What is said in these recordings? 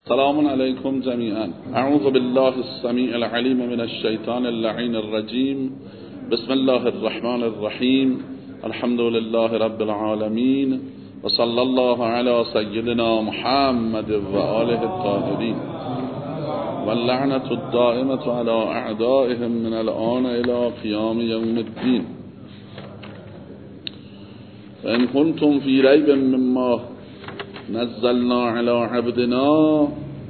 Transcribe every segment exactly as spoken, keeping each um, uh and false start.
سلام علیکم جمیعا. اعوذ بالله السمیع العلیم من الشیطان اللعین الرجیم. بسم الله الرحمن الرحیم. الحمد لله رب العالمین و صلی الله علی سیدنا محمد و آله الطاهرین و اللعنة الدائمة علی اعدائهم من الآن الى قیام یوم الدین. فإن كنتم في ريب مما نزلنا على عبدنا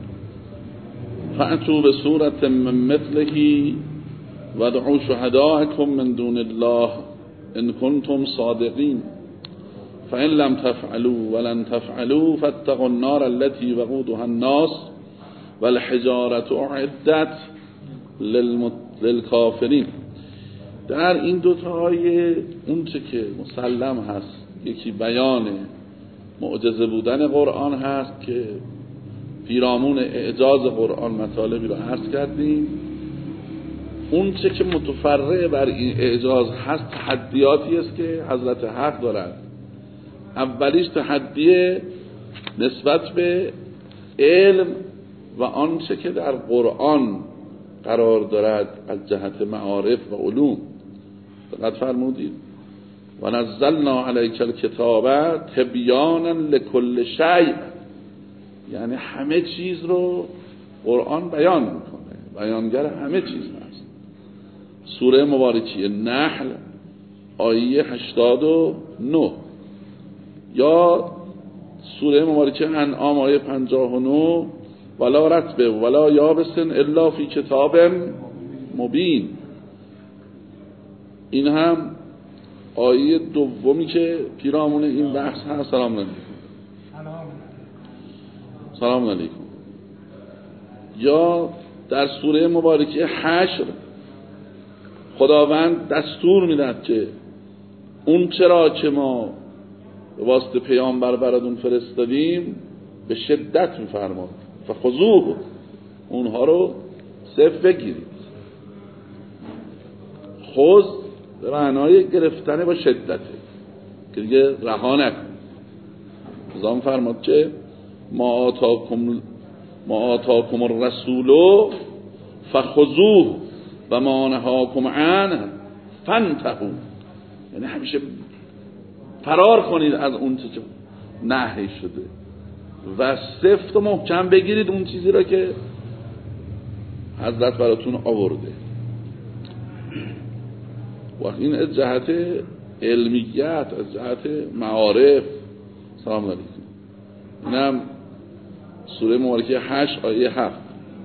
فأتوا بسورة من مثله وادعوا شهداءكم من دون الله إن كنتم صادقين فإن لم تفعلوا ولن تفعلوا فاتقوا النار التي وقودها الناس والحجارة أعدت للكافرين. در این دو تا آیه اون چه که مسلم هست، یکی بیان معجزه بودن قرآن هست که پیرامون اعجاز قرآن مطالبی رو عرض کردیم. اون چه که متفرع بر این اعجاز هست تحدیاتی است که حضرت حق دارد. اولیش تحدی نسبت به علم و آنچه که در قرآن قرار دارد از جهت معارف و علوم. دقت فرمودید و نزلنا علیک الکتاب تبیانا لکل شیء، یعنی همه چیز رو قرآن بیان میکنه، بیانگر همه چیز هست. سوره مبارکه نحل آیه هشتاد و نه یا سوره مبارکه انعام آیه پنجاه و نه ولا رطب ولا یابس الا فی کتاب مبین. این هم آیه دومی که پیرامون این بحث هست. سلام علیکم. سلام علیکم. یا در سوره مبارکه حشر خداوند دستور میدهد که اون چرا که ما به واسطه پیامبر براتون فرستادیم به شدت میفرماد فخذوه، اونها رو صفر بگیرید. خذ به معنای گرفتن با شدته که دیگه رها نکن. نظام فرماد که ما آتاکم ما آتاکم الرسول فخذوه و ما نهاکم عنه فانتهوا، یعنی همیشه فرار کنید از اون چیزی که نهی شده و سفت و محکم بگیرید اون چیزی را که حضرت براتون آورده. و این از جهت علمیت، از جهت معارف. سلام علیکم. اینم سوره مبارکه هشت آیه هفت.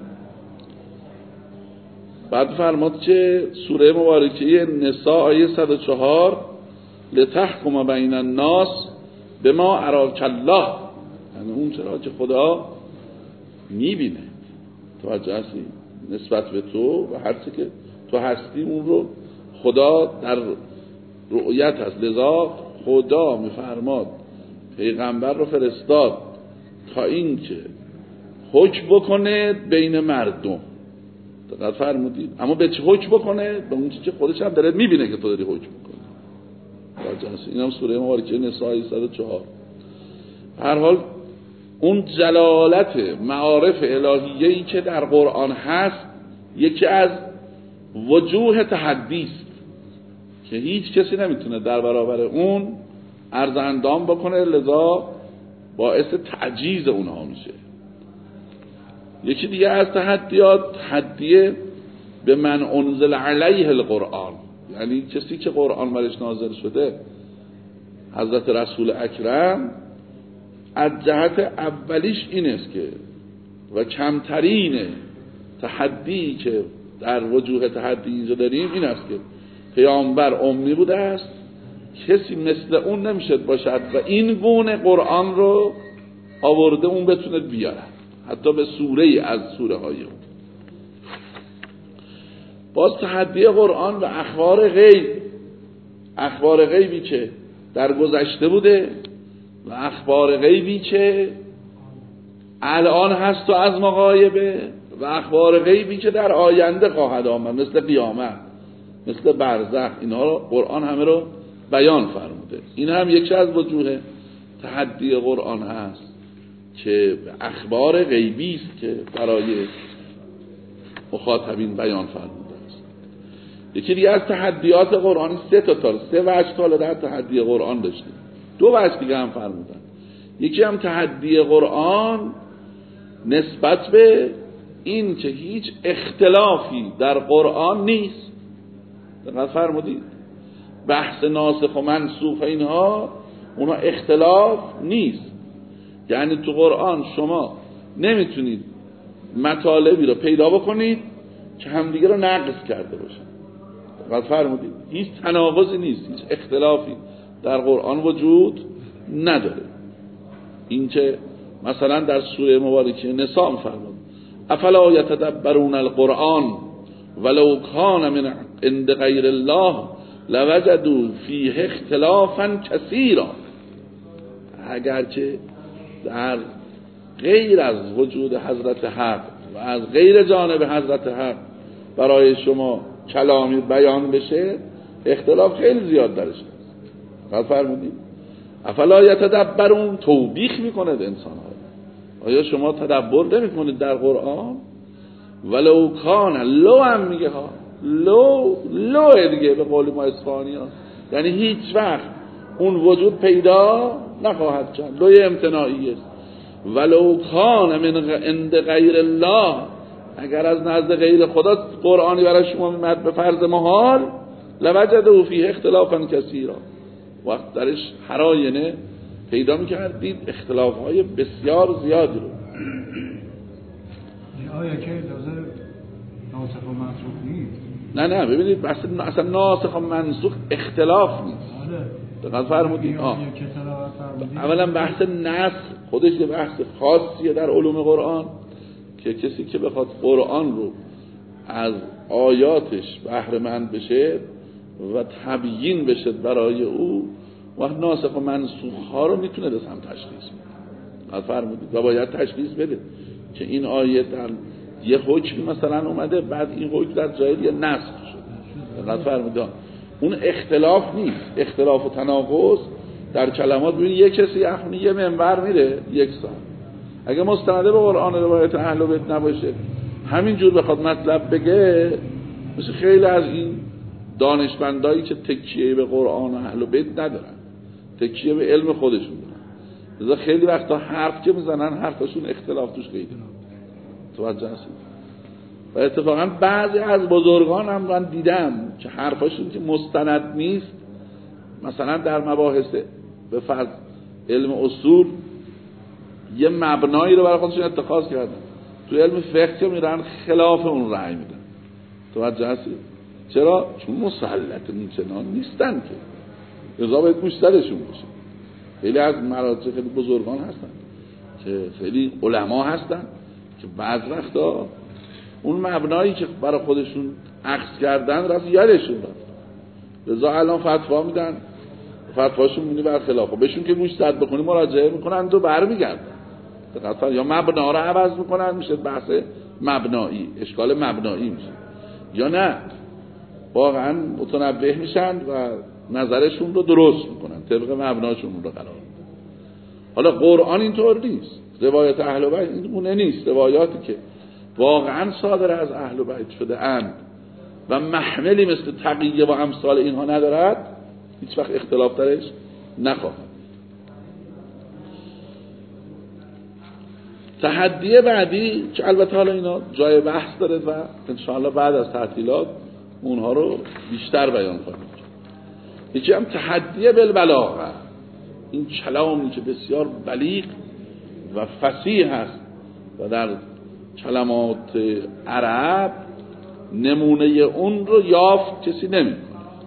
بعد فرماد که سوره مبارکه نساء آیه صد و چهار لتحکم بین الناس بما اراک الله، یعنی اون چرا که خدا میبینه، توجه هستی نسبت به تو و هر چی که تو هستی اون رو خدا در رؤیت هست. لذا خدا میفرماد پیغمبر رو فرستاد تا این که حکم بکنه بین مردم. دقت فرمودید؟ اما به چه حکم بکنه؟ به اون چیزی که خودش هم داره میبینه که تو داری حکم میکنی. این هم سوره مبارکه نساء صد و چهار. هر حال اون جلالت معارف الهیه‌ای که در قرآن هست یکی از وجوه تحدی است که هیچ کسی نمیتونه در برابر اون عرض اندام بکنه، لذا باعث تعجیز اونها میشه. یکی دیگه از تحدیات تحدی به من انزل علیه القرآن، یعنی کسی که قرآن برش نازل شده حضرت رسول اکرم. از جهت اولیش این است که و کمترین تحدی که در وجوه تحدی اینجا داریم این است که پیامبر امی بوده است، کسی مثل اون نمیشد باشد و این گونه قرآن رو آورده اون بتونه بیاره حتی به سوره از سوره های اون. باز تحدی قرآن و اخبار غیب، اخبار غیبی که در گذشته بوده و اخبار غیبی که الان هست و از مغایبه و اخبار غیبی که در آینده خواهد آمد مثل قیامت، مثل برزخ. اینها رو قرآن همه رو بیان فرموده. این هم یکی از وجوه تحدی قرآن هست. که اخبار غیبی است که برای مخاطبین بیان فرموده است. یکی دیگه از تحدیات قرآن سه تا تا سه وجه تا در تحدی قرآن داشتیم. دو وجه دیگه هم فرمودن. یکی هم تحدی قرآن نسبت به این که هیچ اختلافی در قرآن نیست. دقت فرمودید؟ بحث ناسخ و منسوخ اینها اونها اختلاف نیست. یعنی تو قرآن شما نمیتونید مطالبی رو پیدا بکنید که همدیگه رو نقض کرده باشن. دقت فرمودید؟ هیچ تناقضی نیست، هیچ اختلافی در قرآن وجود نداره. این که مثلا در سوره مبارکه نساء فرمود افلا یتدبرون القرآن ولو کان من عند غیر الله لوجدوا فیه اختلافا کثیرا. اگرچه در غیر از وجود حضرت حق و از غیر جانب حضرت حق برای شما کلامی بیان بشه، اختلاف خیلی زیاد درش هست. قد فرمودید افلا یتدبرون، توبیخ میکند انسان ها. آیا شما تدبر نمی کنید در قرآن؟ ولو کان، لو هم میگه ها، لو لو دیگه به قول ما اصفهانی ها، یعنی هیچ وقت اون وجود پیدا نخواهد شد. لوی امتناعی است. ولو کان من عند غیر الله، اگر از نزد غیر خدا قرآنی برای شما میمد به فرض محال، لوجدوا فیه اختلافا کثیرا، وقت درش حراینه پیدا میکردید اختلاف های بسیار زیادی رو. آیا که اجازه ناسخ و منسوخ نیست؟ نه نه ببینید بحث اصلا ناسخ و منسوخ اختلاف نیست. دقیق فرمودید. آه. اولا بحث نسخ خودش یه بحث خاصیه در علوم قرآن که کسی که بخواد قرآن رو از آیاتش بهره مند بشه و تبیین بشه برای او، وقت ناسخ و منسوخ ها رو میتونه دست هم تشخیص بده. فرمودید و باید تشخیص بده که این آیه در یه حکمی مثلا اومده، بعد این حکم در جای دیگه نسخ شده. دقت فرمودید. اون اختلاف نیست. اختلاف و تناقض در کلمات. ببین یک کسی اخونی یه منبر میره یک سال، اگه مستنده به قرآن روایت اهل بیت نباشه، همینجور بخواد مطلب بگه، مثل خیلی از این دانشمندایی که تکیه به قرآن و اهل بیت ندارن، تکیه به علم خودشون دارن، لذا خیلی وقتا حرف که میزنن حرفشون اختلاف توش خیلی توجه هستید. و اتفاقا بعضی از بزرگان هم من دیدم که حرفاشون که مستند نیست، مثلا در مباحث به فرض علم اصول یه مبنایی رو برای خودشون اتخاذ کردن، تو علم فقه که میرن خلاف اون رأی میدن. توجه هستید؟ چرا؟ چون مسلط نیچنان نیستن که رضا باید مشترشون باشه. خیلی از مراجع خیلی بزرگان هستن که خیلی علما هستن که بعض وقتا اون مبنایی که برای خودشون اخذ کردن رفت یادشون رفت، رضا الان فتوا میدن، فتواشون میبینی برخلاف، و بهشون که گوش زد بکنی مراجعه میکنن تو برمیگردن. دقیقاً یا مبنا رو عوض میکنن، میشه بحث مبنایی، اشکال مبنایی میشه، یا نه واقعا متنبه میشن و نظرشون رو درست میکنن، طبق مبناشون رو قرار. حالا قرآن اینطور نیست. روایت اهل بیت اینونه نیست. روایاتی که واقعا صادر از اهل بیت شده اند و محملی مثل تقیه و امثال اینها ندارد، هیچ وقت اختلاف درش نخواهد. تحدی بعدی که البته حالا اینا جای بحث داره و انشاءالله بعد از تعطیلات اونها رو بیشتر بیان خواهیم کرد. یکی هم تحدی بالبلاغه، این کلامی که بسیار بلیغ و فصیح هست و در کلمات عرب نمونه اون رو یافت کسی نمی‌کنه.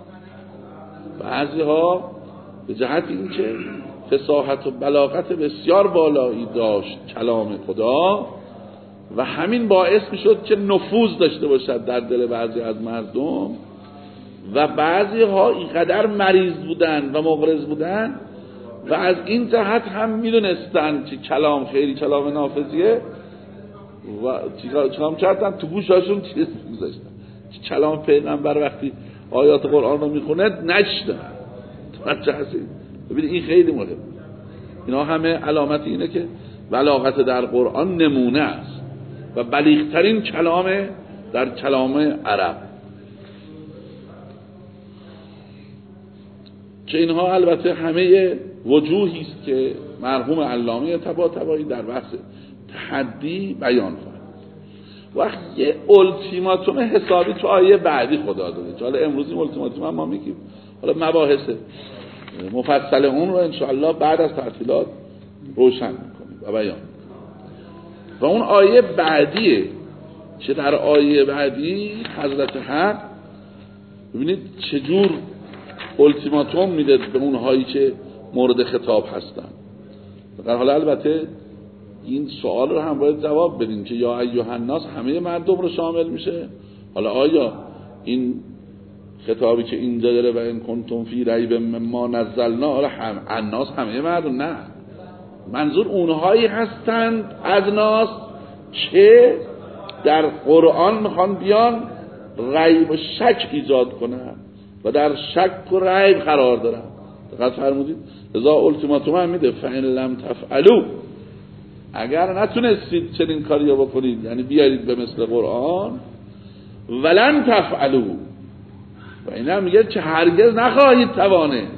بعضی ها به جهت این که فصاحت و بلاغت بسیار بالایی داشت کلام خدا و همین باعث میشد که نفوذ داشته باشد در دل بعضی از مردم، و بعضی ها اینقدر مریض بودن و مغرض بودن و از این جهت هم میدونستن که کلام خیلی کلام نافذیه و چیکار کردن؟ تو گوشاشون چیز میذاشتن که کلام پیغمبر وقتی آیات قرآن رو میخونه نشنوه. توجه هستید؟ ببینید این خیلی مهمه. اینا همه علامت اینه که بلاغت در قرآن نمونه است و بلیغترین کلام در کلام عرب، که اینها البته همه وجوهی است که مرحوم علامه طباطبایی در بحث تحدی بیان فرمود. وقت یه التیماتوم حسابی تو آیه بعدی خدا داده. حالا امروز این التیماتوم ما میگیم، حالا مباحث مفصل اون رو انشاءالله بعد از تعطیلات روشن میکنیم و بیان. و اون آیه بعدیه که در آیه بعدی حضرت حق ببینید چجور التیماتوم میده به اونهایی که مورد خطاب هستن. در حال البته این سوال رو هم باید جواب بدیم که یا ایها الناس همه مردم رو شامل میشه. حالا آیا این خطابی که اینجا داره و ان کنتم فی ریب مما نزلنا، حالا هم الناس همه مردم؟ نه، منظور اونهایی هستند از ناس که در قرآن میخوان بیان ریب و شک ایجاد کنن و در شک و ریب قرار دارن. دقت فرمودید؟ لذا التیماتوم هم میده فإن لم تفعلوا، اگر نتونستید چنین کاری رو بکنید، یعنی بیارید به مثل قرآن، ولن تفعلوا، و این هم میگه که هرگز نخواهید توانید،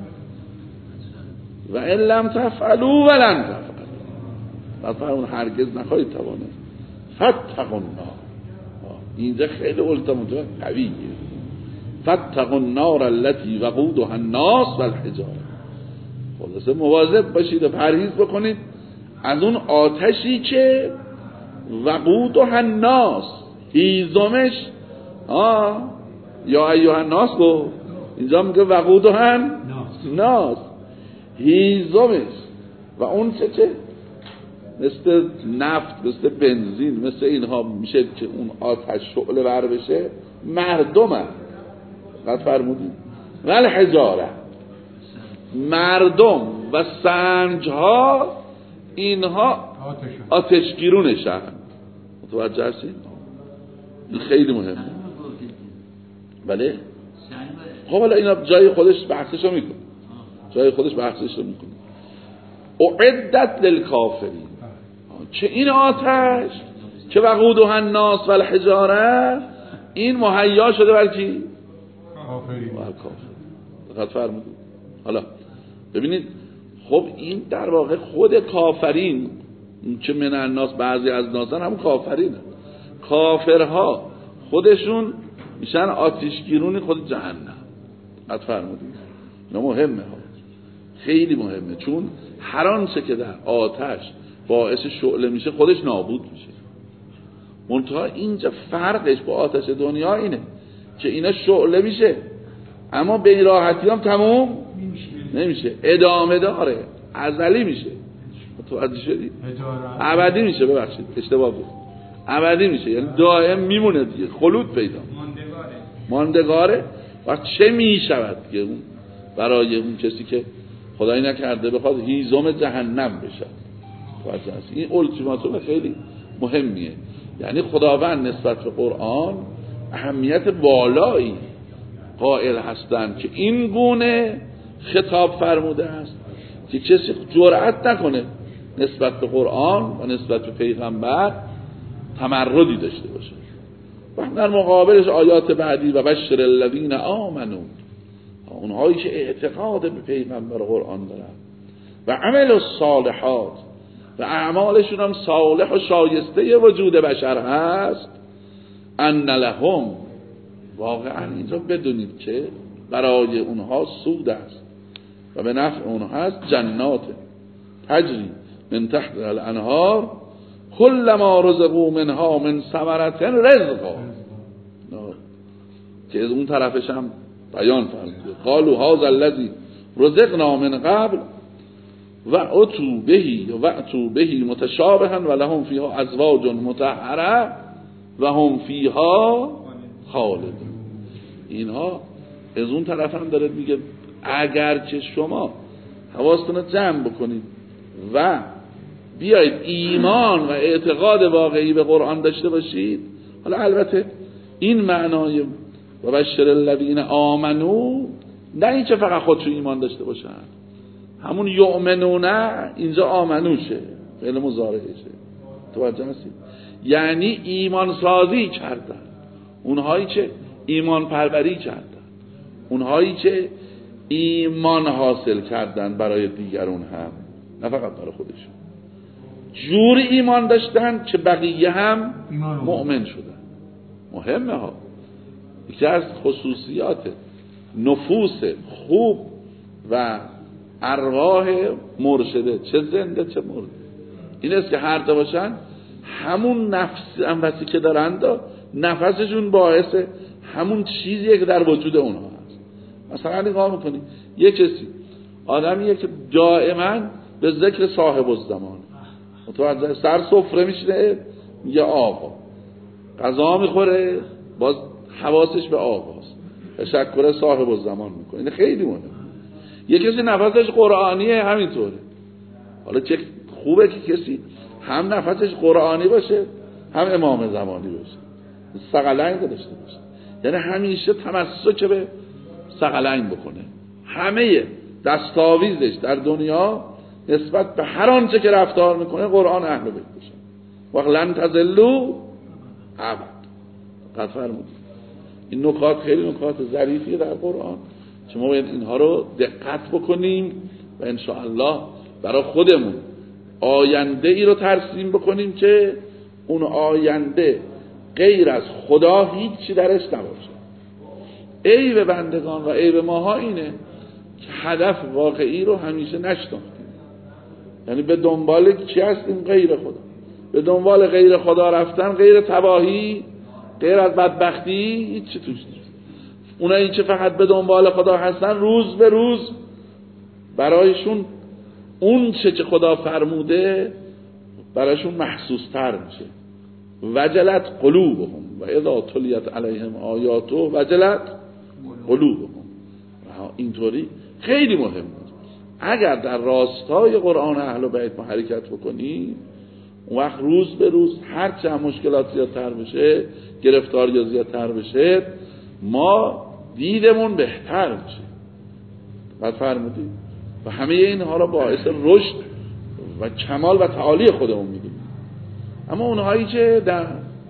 و ان لم تفعلوا ولن تفعلوا، فرمون هرگز نخواهید توانید. فاتقوا النار، اینجا خیلی التیماتوم قویه. فاتقوا النار التي وقودها الناس والحجاره، خلاصه مواظب باشید و پرهیز بکنید از اون آتشی که وقودها الناس، هیزمش آه یا ایها الناس گفت، اینجا میگه وقودها الناس، هیزمش و اون چه چه مثل نفت، مثل بنزین، مثل اینها میشه که اون آتش شعله ور بشه، مردم هم قد فرمودید ول حجاره، مردم و سنج ها اینها آتشگیرونشن. متوجه هستید؟ این خیلی مهمه. بله خب حالا اینا جای خودش بحثشو میکنه، جای خودش بحثشو میکنه. اعدت للکافرین، چه این آتش که وقودها الناس والحجاره، این مهیا شده برای کی؟ کافرین. کافر. دقت فرمودید؟ حالا ببینید، خب این در واقع خود کافرین که من الناس، بعضی از ناسن هم کافرین، کافرها خودشون میشن آتشگیرون خود جهنم. دقت فرمودید؟ نه مهمه ها، خیلی مهمه، چون هر آنچه که در آتش باعث شعله میشه خودش نابود میشه. منتها اینجا فرقش با آتش دنیا اینه که اینا شعله میشه اما به راحتی هم تموم نمیشه، ادامه داره، ازلی میشه. متوجه شدید؟ ابدی میشه. ببخشید اشتباه بود، ابدی میشه، یعنی دائم میمونه دیگه، خلود پیدا ماندگاره ماندگاره و چه میشود که اون برای اون کسی که خدایی نکرده بخواد هیزم جهنم بشه. این التیماتوم خیلی مهمیه، یعنی خداوند نسبت به قرآن اهمیت بالایی قائل هستند که این گونه خطاب فرموده است که کسی جرأت نکنه نسبت به قرآن و نسبت به پیغمبر تمردی داشته باشه. و در مقابلش آیات بعدی و بشر الذین آمنوا، اونهایی که اعتقاد به پیغمبر قرآن دارن و عمل الصالحات و اعمالشون هم صالح و شایسته وجود بشر هست، ان لهم، واقعا اینجا بدونید که برای اونها سود است و به نفع اونها هست، جنات تجری من تحت الانهار کلما رزقوا منها من ثمرة رزقا، که از اون طرفش هم بیان فرموده قالوا هذا الذی رزقنا من قبل و اتوا به و اتوا به متشابها و لهم فیها ازواج مطهره و هم فیها خالدون. اینها از اون طرف هم داره میگه اگر که شما حواستون رو جمع بکنید و بیایید ایمان و اعتقاد واقعی به قرآن داشته باشید، حالا البته این معنای و بشر الذین آمنو نه این که فقط خودشون ایمان داشته باشن، همون یؤمنون اینجا آمنوشه، فعل مضارعشه. توجه هستید؟ یعنی ایمان سازی کردن، اونهایی که ایمان پروری کردن، اونهایی که ایمان حاصل کردن برای دیگرون هم، نه فقط برای خودشون. جوری ایمان داشتن که بقیه هم مؤمن شدن. مهمه ها. یکی از خصوصیات نفوس خوب و ارواح مرشده، چه زنده چه مرده، این است که هر جا باشن همون نفس انفسی که دارن دا نفسشون باعث همون چیزیه که در وجود اونها هست. مثلا نگاه میکنی یه کسی آدمیه که دائما به ذکر صاحب الزمان، متوجه سر سفره میشینه میگه آقا، غذا میخوره باز حواسش به آقاست، تشکر صاحب الزمان میکنه. این خیلی مهمه. یه کسی نفسش قرآنیه همینطوره. حالا چه خوبه که کسی هم نفسش قرآنی باشه هم امام زمانی باشه، ثقلین داشته باشه، یعنی همیشه تمسک به ثقلین بکنه. همه دستاویزش در دنیا نسبت به هر آنچه که رفتار میکنه قرآن اهل بیت باشه. وقت لن تضلوا ابد. قد فرمود این نکات خیلی نکات ظریفیه در قرآن که ما باید اینها رو دقت بکنیم و ان شاء الله برای خودمون آینده ای رو ترسیم بکنیم که اون آینده غیر از خدا هیچی درش نباشه. عیب بندگان و عیب ماها اینه که هدف واقعی رو همیشه نشناختیم. یعنی به دنبال چی هستیم؟ غیر خدا. به دنبال غیر خدا رفتن غیر تباهی، غیر از بدبختی هیچی توش نیست. اونایی که فقط به دنبال خدا هستن روز به روز برایشون اون چه که خدا فرموده برایشون محسوس تر میشه. وجلت قلوبهم و اذا تلیت علیهم آیاته وجلت قلوبهم. اینطوری خیلی مهمه. اگر در راستای قرآن اهل بیت ما حرکت بکنی، اون وقت روز به روز هر چه مشکلات زیادتر بشه، گرفتاری زیادتر بشه، ما دیدمون بهتر میشه. بعد فرمودید و همه اینها را باعث رشد و کمال و تعالی خودمون میدونیم. اما اونهایی که در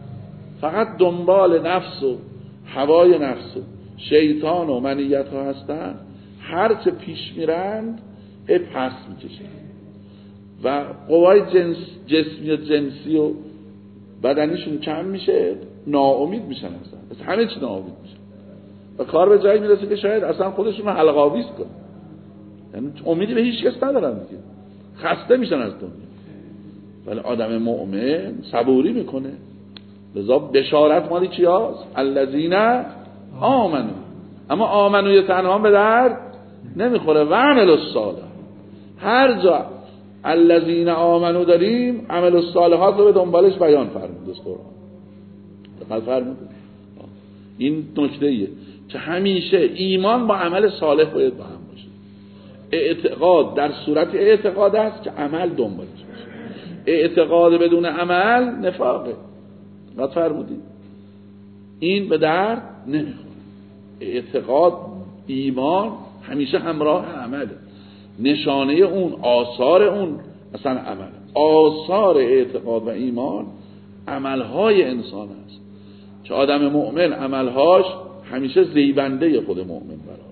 فقط دنبال نفس و هوای نفس و شیطان و منیت ها هستن، هر چه پیش میرند هی پس میکشن و قوای جنس جسمی و جنسی و بدنیشون کم میشه، ناامید میشن، اصلا از همه چی ناامید میشن و کار به جایی میرسه که شاید اصلا خودشون رو حلقه آویز کنن. یعنی امیدی به هیچ کس ندارن دیگه، خسته میشن از دنیا. ولی آدم مؤمن صبوری میکنه. لذا بشارت مالی چی هست؟ الذین آمنو. اما آمنوی تنها به درد نمیخوره. و عمل الصالح، هر جا الذین آمنو داریم عمل الصالحات رو به دنبالش بیان فرموده است قرآن. دقیق فرموده. این نکته ایه که همیشه ایمان با عمل صالح باید با هم باشه. اعتقاد در صورت اعتقاد است که عمل دنبالش باشه. اعتقاد بدون عمل نفاقه. دقیق فرمودید. این به درد نمیخوره. اعتقاد، ایمان همیشه همراه عمله. نشانه اون، آثار اون اصلا عمل. آثار اعتقاد و ایمان عملهای انسان است که آدم مؤمن عملهاش همیشه زیبنده خود مؤمن برای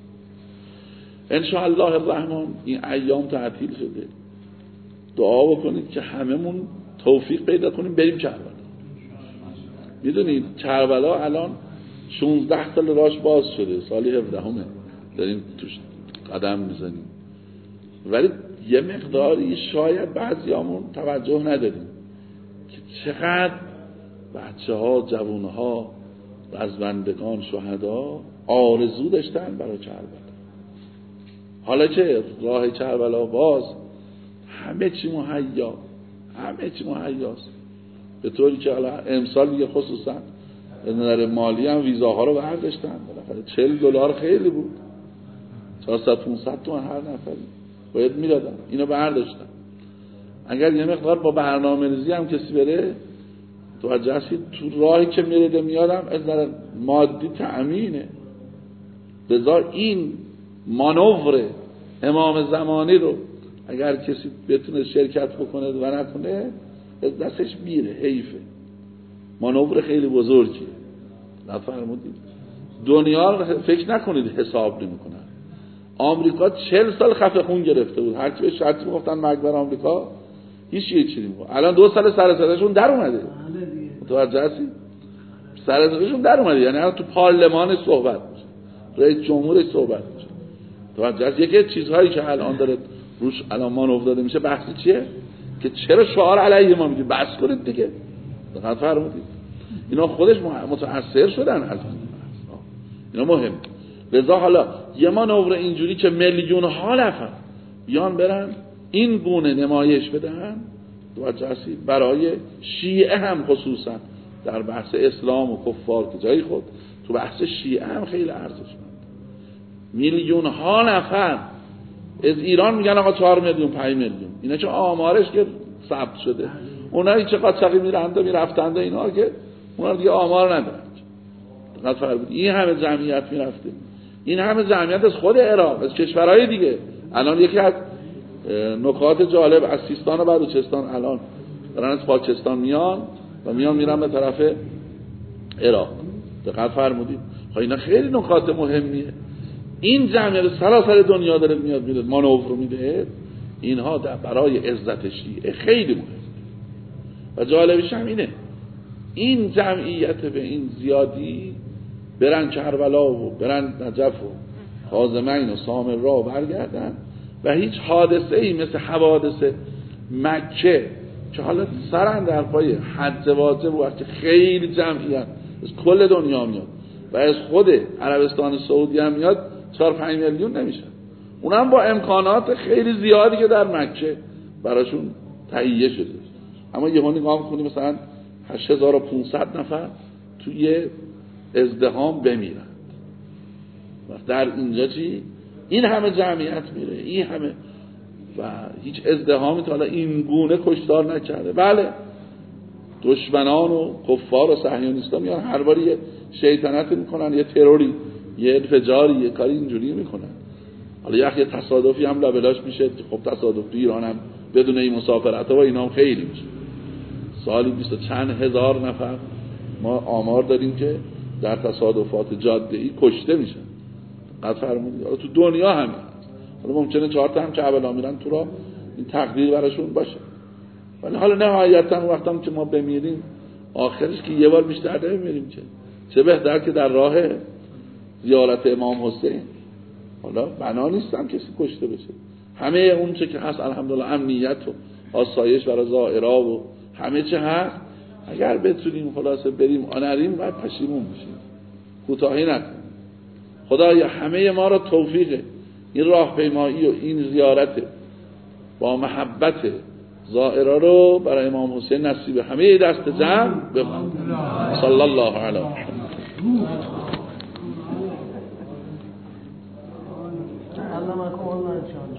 ان شاء الله الرحمن. این ایام تعطیل شده، دعا بکنید که هممون توفیق پیدا کنیم بریم کربلا. میدونید کربلا الان شانزده سال راش باز شده، سالی هفدهمه داریم توش قدم میزنیم، ولی یه مقداری شاید بعضیامون توجه نداریم که چقدر بچه ها، جوان ها، رزمندگان، شهدا آرزو داشتن برای کربلا. حالا که راه کربلا باز، همه چی مهیا، همه چی مهیاست، به طوری که حالا امسال دیگه خصوصا به نظر مالی هم ویزاها رو برداشتن. بالاخره چهل دلار خیلی بود، چهارصد پانصد تومن هر نفری باید میدادن، اینو برداشتن. اگر یه مقدار با برنامه‌ریزی هم کسی بره، توجه هستید تو راهی که میره میادم از نظر مادی تأمینه. لذا این مانور امام زمانی رو اگر کسی بتونه شرکت بکنه و نکنه دستش میره، حیفه. مانور خیلی بزرگیه. نفرمودید دنیا رو فکر نکنید حساب نمی‌کنن. آمریکا چهل سال خفه خون گرفته بود، هر کی به شرطی میگفتن مرگ بر آمریکا هیچ یه چیزی نمیگفت. الان دو سال سر صداشون در اومده. متوجه هستی؟ سر صداشون در اومده، یعنی الان تو پارلمان صحبت میشه، رئیس جمهورش صحبت میشه. متوجه هستی؟ یکی از چیزهایی که الان داره روش الان مانور داده میشه بحث چیه؟ که چرا شعار علیه ما میدید؟ بس کنید دیگه. دقت فرمودید؟ اینا خودش متأثر شدن از اینا مهم. لذا حالا یه مانور اینجوری که میلیون ها نفر بیان برن این گونه نمایش بدن دوجاسی برای شیعه هم خصوصا در بحث اسلام و کفار که جای خود تو بحث شیعه هم خیلی ارزشمند. میلیون ها نفر از ایران میگن آقا چهار میلیون پنج میلیون، اینا چه آمارش که ثبت شده، اونایی چه قاچاقی میرند و میرفتند اینا که اونا دیگه آمار ندارن. دقت فرمودید این همه جمعیت میرفته، این همه جمعیت از خود عراق، از کشورهای دیگه. الان یکی از نکات جالب از سیستان و بلوچستان الان دارن از پاکستان میان و میان میرن به طرف عراق. دقت فرمودید خب اینا خیلی نکات مهمیه. این جمعیت سراسر دنیا داره میاد میره مانور رو میده، اینها در برای عزت شیعه خیلی مهم. و جالبش هم اینه این جمعیت به این زیادی برن کربلا و برن نجف و خازمین و سامرا و برگردن و هیچ حادثه ای مثل حوادث مکه که حالا سرن در پای حج واجب و وقتی خیلی جمعیت از کل دنیا میاد و از خود عربستان سعودی هم میاد چهار پنج میلیون نمیشن، اونم با امکانات خیلی زیادی که در مکه براشون تهیه شده. اما یه هانی نگاه کنیم مثلا هشت هزار و پانصد نفر توی ازدحام بمیرند و در اینجا چی؟ این همه جمعیت میره، این همه و هیچ ازدحامی تا حالا این گونه کشتار نکرده. بله دشمنان و کفار و صهیونیستا میان هر باری یه شیطنت میکنن، یه تروری، یه انفجاری، یه کاری اینجوری میکنن. حالا یه یه تصادفی هم لابلاش میشه، خب تصادف تو ایران هم بدون این مسافرت ها و اینا هم خیلی میشه. سالی بیست و چند هزار نفر ما آمار داریم که در تصادفات جاده‌ای کشته میشن. قد فرمودید حالا تو دنیا همین هست. حالا ممکنه چهار تا هم که اولا میرن تو را این تقدیر براشون باشه، ولی حالا نهایتا وقتی که ما بمیریم آخرش که یه بار بیشتر نمیریم که چه بهتر که در راه زیارت امام حسین. حالا بنا نیستم کسی کشته بشه، همه اون چه که هست الحمدلله امنیت و آسایش برای زائرا و همه چه هست، اگر بتونیم خلاصه بریم آنریم بعد پشیمون بشیم، کوتاهی نکنیم. خدایا همه ما را توفیق این راهپیمایی و این زیارت با محبت زائرا رو برای امام حسین نصیب همه دست جمع بفرمایید. صلی الله علی محمد.